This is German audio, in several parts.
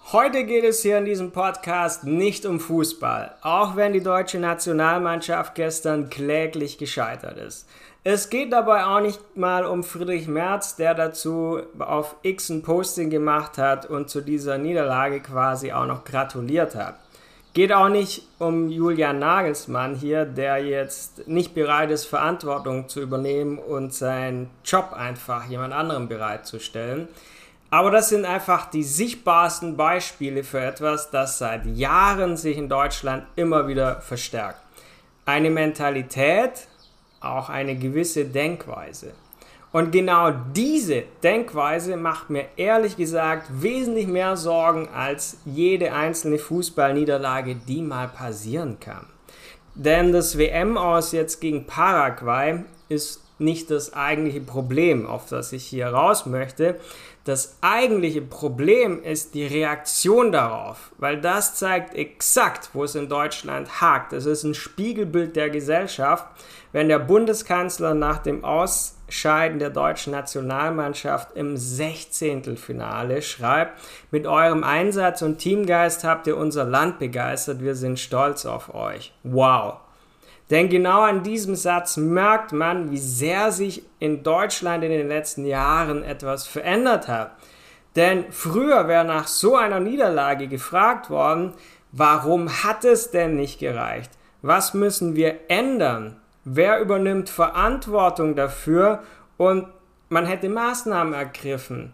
Heute geht es hier in diesem Podcast nicht um Fußball, auch wenn die deutsche Nationalmannschaft gestern kläglich gescheitert ist. Es geht dabei auch nicht mal um Friedrich Merz, der dazu auf X ein Posting gemacht hat und zu dieser Niederlage quasi auch noch gratuliert hat. Geht auch nicht um Julian Nagelsmann hier, der jetzt nicht bereit ist, Verantwortung zu übernehmen und seinen Job einfach jemand anderem bereitzustellen. Aber das sind einfach die sichtbarsten Beispiele für etwas, das seit Jahren sich in Deutschland immer wieder verstärkt. Eine Mentalität, auch eine gewisse Denkweise. Und genau diese Denkweise macht mir ehrlich gesagt wesentlich mehr Sorgen als jede einzelne Fußballniederlage, die mal passieren kann. Denn das WM-Aus jetzt gegen Paraguay ist nicht das eigentliche Problem, auf das ich hier raus möchte. Das eigentliche Problem ist die Reaktion darauf, weil das zeigt exakt, wo es in Deutschland hakt. Es ist ein Spiegelbild der Gesellschaft, wenn der Bundeskanzler nach dem Ausscheiden der deutschen Nationalmannschaft im 16. Finale schreibt: Mit eurem Einsatz und Teamgeist habt ihr unser Land begeistert, wir sind stolz auf euch. Wow! Denn genau an diesem Satz merkt man, wie sehr sich in Deutschland in den letzten Jahren etwas verändert hat. Denn früher wäre nach so einer Niederlage gefragt worden, warum hat es denn nicht gereicht? Was müssen wir ändern? Wer übernimmt Verantwortung dafür? Und man hätte Maßnahmen ergriffen.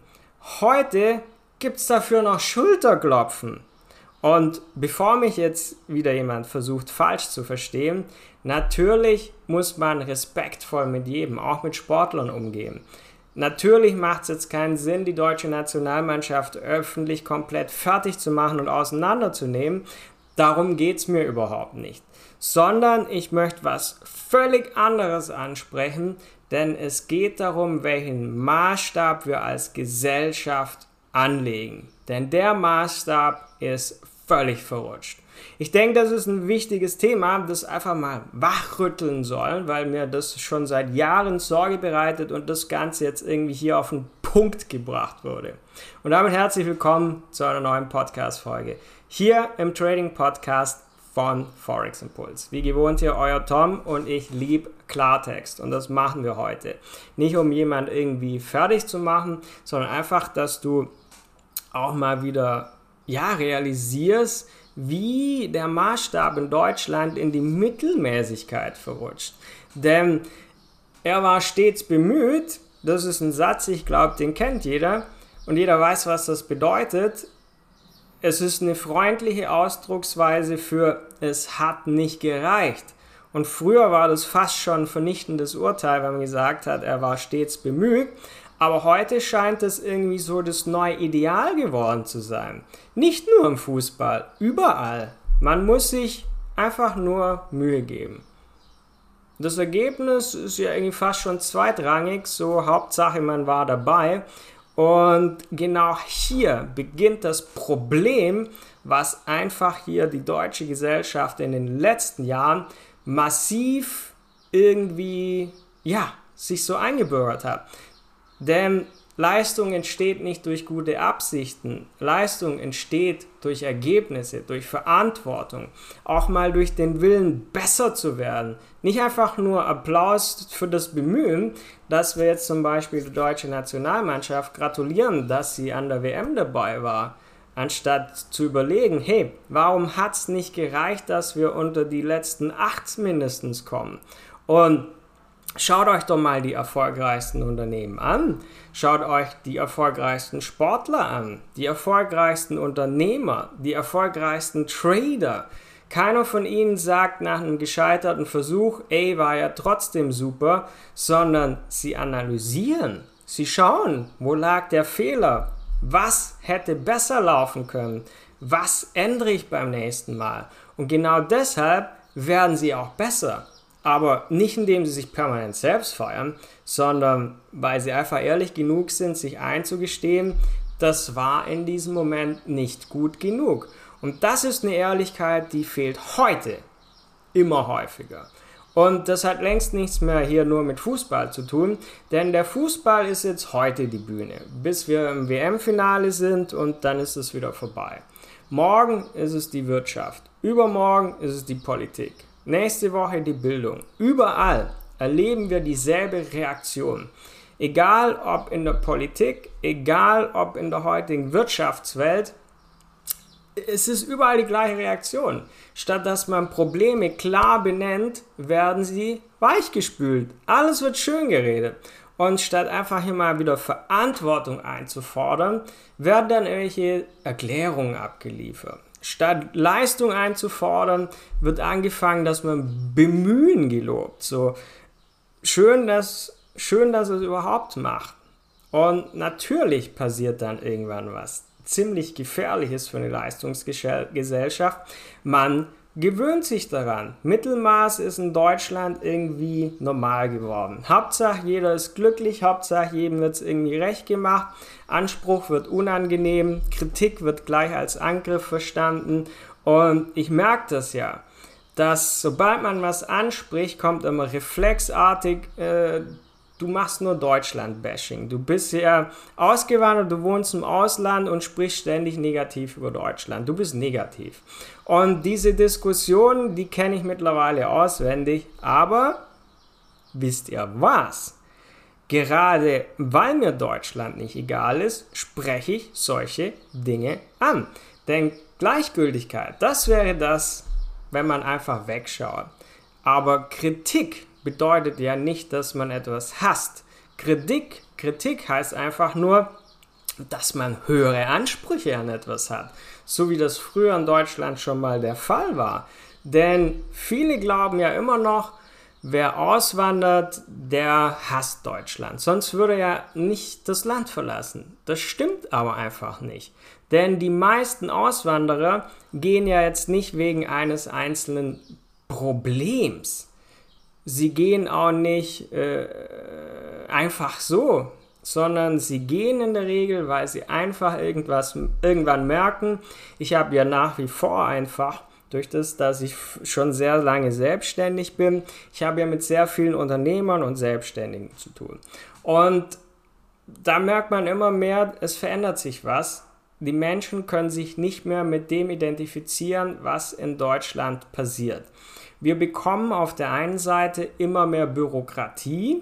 Heute gibt es dafür noch Schulterklopfen. Und bevor mich jetzt wieder jemand versucht, falsch zu verstehen, natürlich muss man respektvoll mit jedem, auch mit Sportlern umgehen. Natürlich macht es jetzt keinen Sinn, die deutsche Nationalmannschaft öffentlich komplett fertig zu machen und auseinanderzunehmen. Darum geht es mir überhaupt nicht. Sondern ich möchte was völlig anderes ansprechen, denn es geht darum, welchen Maßstab wir als Gesellschaft anlegen. Denn der Maßstab ist völlig verrutscht. Ich denke, das ist ein wichtiges Thema, das einfach mal wachrütteln soll, weil mir das schon seit Jahren Sorge bereitet und das Ganze jetzt irgendwie hier auf den Punkt gebracht wurde. Und damit herzlich willkommen zu einer neuen Podcast-Folge. Hier im Trading-Podcast von Forex Impuls. Wie gewohnt hier euer Tom und ich liebe Klartext und das machen wir heute. Nicht um jemanden irgendwie fertig zu machen, sondern einfach, dass du auch mal wieder realisierst, wie der Maßstab in Deutschland in die Mittelmäßigkeit verrutscht. Denn er war stets bemüht, das ist ein Satz, ich glaube, den kennt jeder und jeder weiß, was das bedeutet. Es ist eine freundliche Ausdrucksweise für es hat nicht gereicht. Und früher war das fast schon ein vernichtendes Urteil, wenn man gesagt hat, er war stets bemüht. Aber heute scheint es irgendwie so das neue Ideal geworden zu sein. Nicht nur im Fußball, überall. Man muss sich einfach nur Mühe geben. Das Ergebnis ist ja irgendwie fast schon zweitrangig, so Hauptsache man war dabei. Und genau hier beginnt das Problem, was einfach hier die deutsche Gesellschaft in den letzten Jahren massiv irgendwie, sich so eingebürgert hat. Denn Leistung entsteht nicht durch gute Absichten. Leistung entsteht durch Ergebnisse, durch Verantwortung, auch mal durch den Willen, besser zu werden. Nicht einfach nur Applaus für das Bemühen, dass wir jetzt zum Beispiel der deutschen Nationalmannschaft gratulieren, dass sie an der WM dabei war, anstatt zu überlegen, hey, warum hat es nicht gereicht, dass wir unter die letzten 8 mindestens kommen? Und schaut euch doch mal die erfolgreichsten Unternehmen an. Schaut euch die erfolgreichsten Sportler an, die erfolgreichsten Unternehmer, die erfolgreichsten Trader. Keiner von ihnen sagt nach einem gescheiterten Versuch, war ja trotzdem super, sondern sie analysieren. Sie schauen, wo lag der Fehler? Was hätte besser laufen können? Was ändere ich beim nächsten Mal? Und genau deshalb werden sie auch besser. Aber nicht indem sie sich permanent selbst feiern, sondern weil sie einfach ehrlich genug sind, sich einzugestehen, das war in diesem Moment nicht gut genug. Und das ist eine Ehrlichkeit, die fehlt heute immer häufiger. Und das hat längst nichts mehr hier nur mit Fußball zu tun, denn der Fußball ist jetzt heute die Bühne, bis wir im WM-Finale sind und dann ist es wieder vorbei. Morgen ist es die Wirtschaft, übermorgen ist es die Politik, nächste Woche die Bildung. Überall erleben wir dieselbe Reaktion. Egal ob in der Politik, egal ob in der heutigen Wirtschaftswelt, es ist überall die gleiche Reaktion. Statt dass man Probleme klar benennt, werden sie weichgespült. Alles wird schön geredet. Und statt einfach hier mal wieder Verantwortung einzufordern, werden dann irgendwelche Erklärungen abgeliefert. Statt Leistung einzufordern, wird angefangen, dass man Bemühen gelobt. So schön, dass es überhaupt macht. Und natürlich passiert dann irgendwann was ziemlich Gefährliches für eine Leistungsgesellschaft. Man gewöhnt sich daran. Mittelmaß ist in Deutschland irgendwie normal geworden. Hauptsache jeder ist glücklich, Hauptsache jedem wird es irgendwie recht gemacht. Anspruch wird unangenehm, Kritik wird gleich als Angriff verstanden. Und ich merke das ja, dass sobald man was anspricht, kommt immer reflexartig, du machst nur Deutschland-Bashing. Du bist ja ausgewandert, du wohnst im Ausland und sprichst ständig negativ über Deutschland. Du bist negativ. Und diese Diskussion, die kenne ich mittlerweile auswendig. Aber wisst ihr was? Gerade weil mir Deutschland nicht egal ist, spreche ich solche Dinge an. Denn Gleichgültigkeit, das wäre das, wenn man einfach wegschaut. Aber Kritik bedeutet ja nicht, dass man etwas hasst. Kritik heißt einfach nur, dass man höhere Ansprüche an etwas hat. So wie das früher in Deutschland schon mal der Fall war. Denn viele glauben ja immer noch, wer auswandert, der hasst Deutschland. Sonst würde er ja nicht das Land verlassen. Das stimmt aber einfach nicht. Denn die meisten Auswanderer gehen ja jetzt nicht wegen eines einzelnen Problems. Sie gehen auch nicht einfach so, sondern sie gehen in der Regel, weil sie einfach irgendwann merken, ich habe ja nach wie vor einfach, durch das, dass ich schon sehr lange selbstständig bin, ich habe ja mit sehr vielen Unternehmern und Selbstständigen zu tun. Und da merkt man immer mehr, es verändert sich was. Die Menschen können sich nicht mehr mit dem identifizieren, was in Deutschland passiert. Wir bekommen auf der einen Seite immer mehr Bürokratie,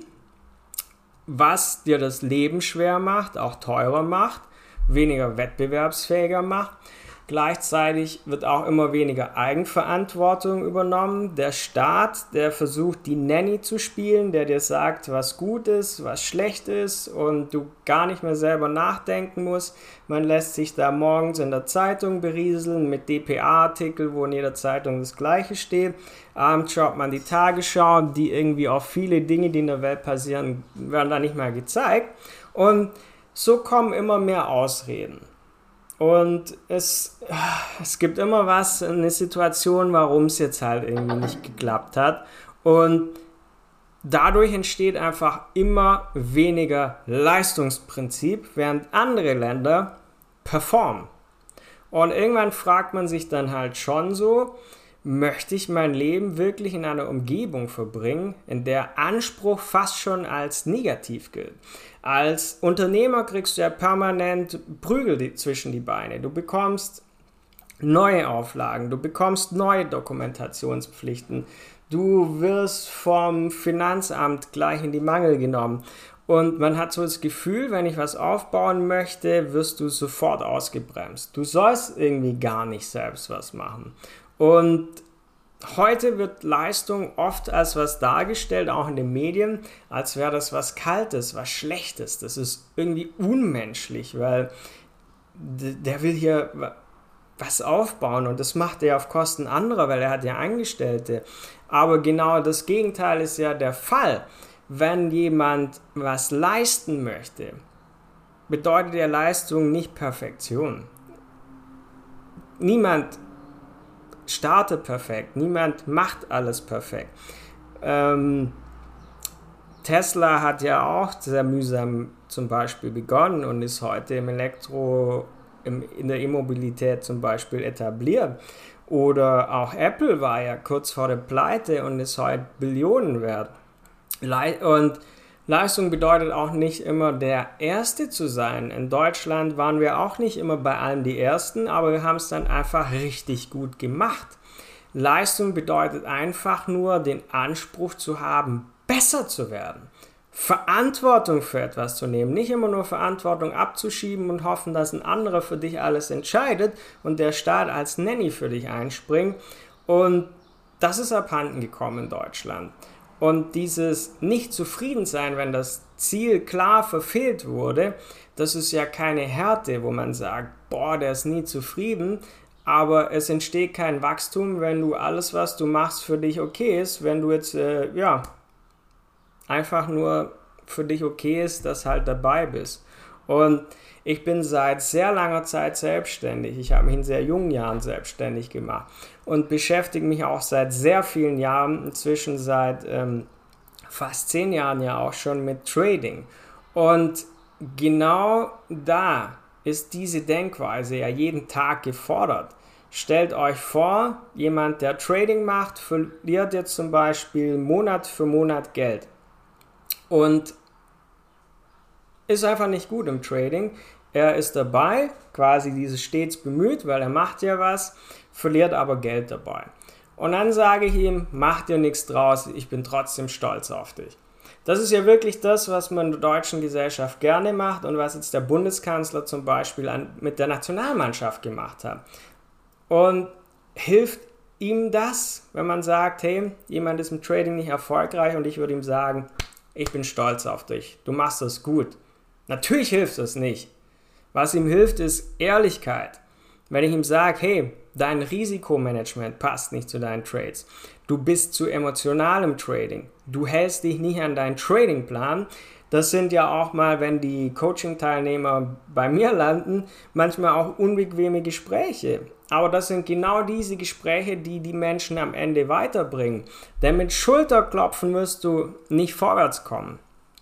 was dir das Leben schwer macht, auch teurer macht, weniger wettbewerbsfähiger macht. Gleichzeitig wird auch immer weniger Eigenverantwortung übernommen. Der Staat, der versucht, die Nanny zu spielen, der dir sagt, was gut ist, was schlecht ist und du gar nicht mehr selber nachdenken musst. Man lässt sich da morgens in der Zeitung berieseln mit dpa-Artikel, wo in jeder Zeitung das Gleiche steht. Abends schaut man die Tagesschau, die irgendwie auch viele Dinge, die in der Welt passieren, werden da nicht mehr gezeigt. Und so kommen immer mehr Ausreden. Und es gibt immer eine Situation, warum es jetzt halt irgendwie nicht geklappt hat. Und dadurch entsteht einfach immer weniger Leistungsprinzip, während andere Länder performen. Und irgendwann fragt man sich dann halt schon so, möchte ich mein Leben wirklich in einer Umgebung verbringen, in der Anspruch fast schon als negativ gilt? Als Unternehmer kriegst du ja permanent Prügel zwischen die Beine. Du bekommst neue Auflagen, du bekommst neue Dokumentationspflichten, du wirst vom Finanzamt gleich in die Mangel genommen. Und man hat so das Gefühl, wenn ich was aufbauen möchte, wirst du sofort ausgebremst. Du sollst irgendwie gar nicht selbst was machen. Und heute wird Leistung oft als was dargestellt, auch in den Medien, als wäre das was Kaltes, was Schlechtes. Das ist irgendwie unmenschlich, weil der will hier was aufbauen und das macht er auf Kosten anderer, weil er hat ja Angestellte. Aber genau das Gegenteil ist ja der Fall. Wenn jemand was leisten möchte, bedeutet ja Leistung nicht Perfektion. Niemand startet perfekt, niemand macht alles perfekt. Tesla hat ja auch sehr mühsam zum Beispiel begonnen und ist heute im Elektroauto in der E-Mobilität zum Beispiel etabliert. Oder auch Apple war ja kurz vor der Pleite und ist heute Billionen wert. Und Leistung bedeutet auch nicht immer der Erste zu sein. In Deutschland waren wir auch nicht immer bei allem die Ersten, aber wir haben es dann einfach richtig gut gemacht. Leistung bedeutet einfach nur, den Anspruch zu haben, besser zu werden. Verantwortung für etwas zu nehmen, nicht immer nur Verantwortung abzuschieben und hoffen, dass ein anderer für dich alles entscheidet und der Staat als Nanny für dich einspringt. Und das ist abhanden gekommen in Deutschland. Und dieses Nicht-Zufriedensein, wenn das Ziel klar verfehlt wurde, das ist ja keine Härte, wo man sagt, boah, der ist nie zufrieden, aber es entsteht kein Wachstum, wenn du alles, was du machst, für dich okay ist, wenn du jetzt, einfach nur für dich okay ist, dass halt dabei bist. Und ich bin seit sehr langer Zeit selbstständig. Ich habe mich in sehr jungen Jahren selbstständig gemacht und beschäftige mich auch seit sehr vielen Jahren, inzwischen seit fast 10 Jahren ja auch schon mit Trading. Und genau da ist diese Denkweise ja jeden Tag gefordert. Stellt euch vor, jemand, der Trading macht, verliert jetzt zum Beispiel Monat für Monat Geld und ist einfach nicht gut im Trading. Er ist dabei, quasi dieses stets bemüht, weil er macht ja was, verliert aber Geld dabei. Und dann sage ich ihm, mach dir nichts draus, ich bin trotzdem stolz auf dich. Das ist ja wirklich das, was man in der deutschen Gesellschaft gerne macht und was jetzt der Bundeskanzler zum Beispiel mit der Nationalmannschaft gemacht hat. Und hilft ihm das, wenn man sagt, hey, jemand ist im Trading nicht erfolgreich und ich würde ihm sagen, ich bin stolz auf dich, du machst das gut. Natürlich hilft das nicht. Was ihm hilft, ist Ehrlichkeit. Wenn ich ihm sage, hey, dein Risikomanagement passt nicht zu deinen Trades, du bist zu emotional im Trading, du hältst dich nicht an deinen Tradingplan, das sind ja auch mal, wenn die Coaching-Teilnehmer bei mir landen, manchmal auch unbequeme Gespräche. Aber das sind genau diese Gespräche, die die Menschen am Ende weiterbringen. Denn mit Schulterklopfen wirst du nicht vorwärts kommen.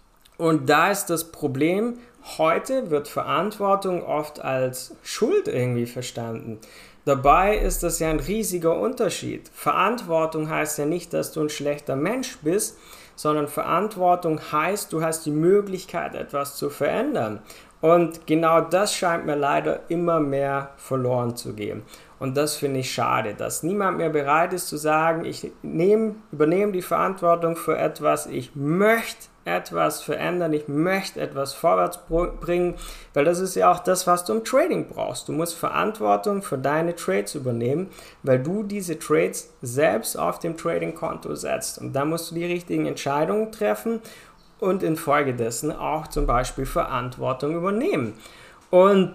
Und da ist das Problem, heute wird Verantwortung oft als Schuld irgendwie verstanden. Dabei ist das ja ein riesiger Unterschied. Verantwortung heißt ja nicht, dass du ein schlechter Mensch bist, sondern Verantwortung heißt, du hast die Möglichkeit, etwas zu verändern. Und genau das scheint mir leider immer mehr verloren zu gehen. Und das finde ich schade, dass niemand mehr bereit ist zu sagen, ich übernehme die Verantwortung für etwas, ich möchte etwas verändern, ich möchte etwas vorwärts bringen, weil das ist ja auch das, was du im Trading brauchst. Du musst Verantwortung für deine Trades übernehmen, weil du diese Trades selbst auf dem Trading-Konto setzt. Und da musst du die richtigen Entscheidungen treffen und infolgedessen auch zum Beispiel Verantwortung übernehmen. Und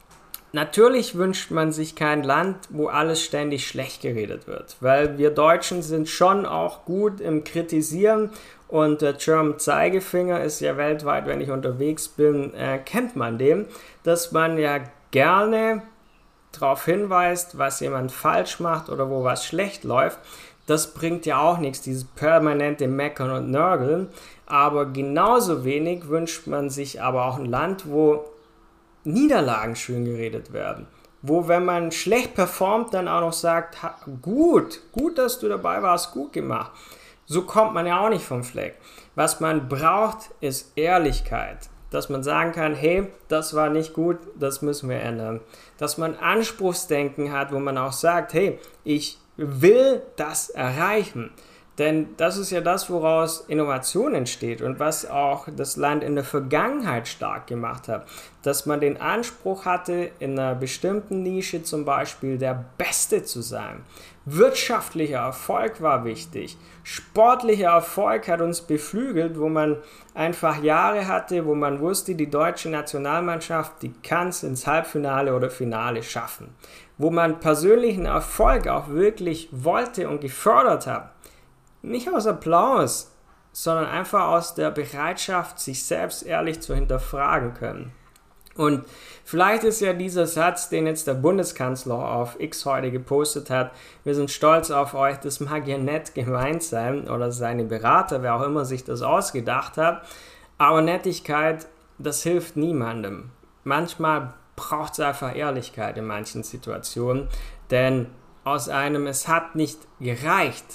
natürlich wünscht man sich kein Land, wo alles ständig schlecht geredet wird, weil wir Deutschen sind schon auch gut im Kritisieren und der German Zeigefinger ist ja weltweit, wenn ich unterwegs bin, kennt man den, dass man ja gerne darauf hinweist, was jemand falsch macht oder wo was schlecht läuft. Das bringt ja auch nichts, dieses permanente Meckern und Nörgeln, aber genauso wenig wünscht man sich aber auch ein Land, wo Niederlagen schön geredet werden. Wo, wenn man schlecht performt, dann auch noch sagt, gut, dass du dabei warst, gut gemacht. So kommt man ja auch nicht vom Fleck. Was man braucht, ist Ehrlichkeit. Dass man sagen kann, hey, das war nicht gut, das müssen wir ändern. Dass man Anspruchsdenken hat, wo man auch sagt, hey, ich will das erreichen. Denn das ist ja das, woraus Innovation entsteht und was auch das Land in der Vergangenheit stark gemacht hat. Dass man den Anspruch hatte, in einer bestimmten Nische zum Beispiel der Beste zu sein. Wirtschaftlicher Erfolg war wichtig. Sportlicher Erfolg hat uns beflügelt, wo man einfach Jahre hatte, wo man wusste, die deutsche Nationalmannschaft, die kann es ins Halbfinale oder Finale schaffen. Wo man persönlichen Erfolg auch wirklich wollte und gefördert hat. Nicht aus Applaus, sondern einfach aus der Bereitschaft, sich selbst ehrlich zu hinterfragen können. Und vielleicht ist ja dieser Satz, den jetzt der Bundeskanzler auf X heute gepostet hat, wir sind stolz auf euch, das mag ja nett gemeint sein, oder seine Berater, wer auch immer sich das ausgedacht hat, aber Nettigkeit, das hilft niemandem. Manchmal braucht es einfach Ehrlichkeit in manchen Situationen, denn aus einem "Es hat nicht gereicht",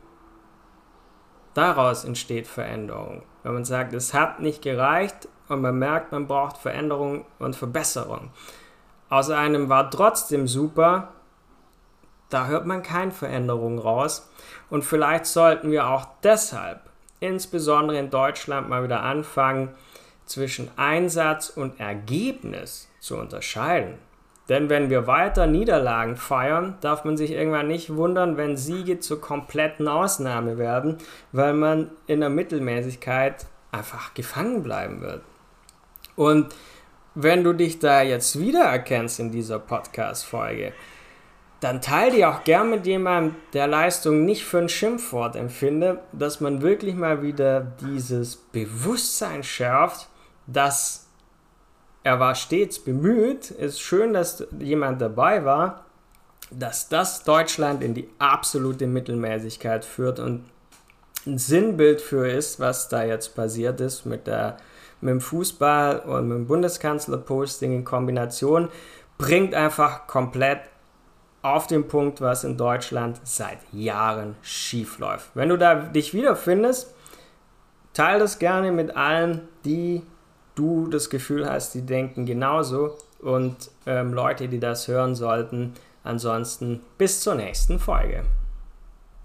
daraus entsteht Veränderung. Wenn man sagt, es hat nicht gereicht und man merkt, man braucht Veränderung und Verbesserung. Aus einem "war trotzdem super", da hört man keine Veränderung raus. Und vielleicht sollten wir auch deshalb, insbesondere in Deutschland, mal wieder anfangen, zwischen Einsatz und Ergebnis zu unterscheiden. Denn wenn wir weiter Niederlagen feiern, darf man sich irgendwann nicht wundern, wenn Siege zur kompletten Ausnahme werden, weil man in der Mittelmäßigkeit einfach gefangen bleiben wird. Und wenn du dich da jetzt wiedererkennst in dieser Podcast-Folge, dann teile die auch gern mit jemandem, der Leistung nicht für ein Schimpfwort empfindet, dass man wirklich mal wieder dieses Bewusstsein schärft, dass er war stets bemüht, ist schön, dass jemand dabei war, dass das Deutschland in die absolute Mittelmäßigkeit führt und ein Sinnbild für ist, was da jetzt passiert ist mit dem Fußball und mit dem Bundeskanzler-Posting in Kombination, bringt einfach komplett auf den Punkt, was in Deutschland seit Jahren schief läuft. Wenn du da dich wiederfindest, teile das gerne mit allen, die du das Gefühl hast, die denken genauso, und Leute, die das hören sollten. Ansonsten bis zur nächsten Folge.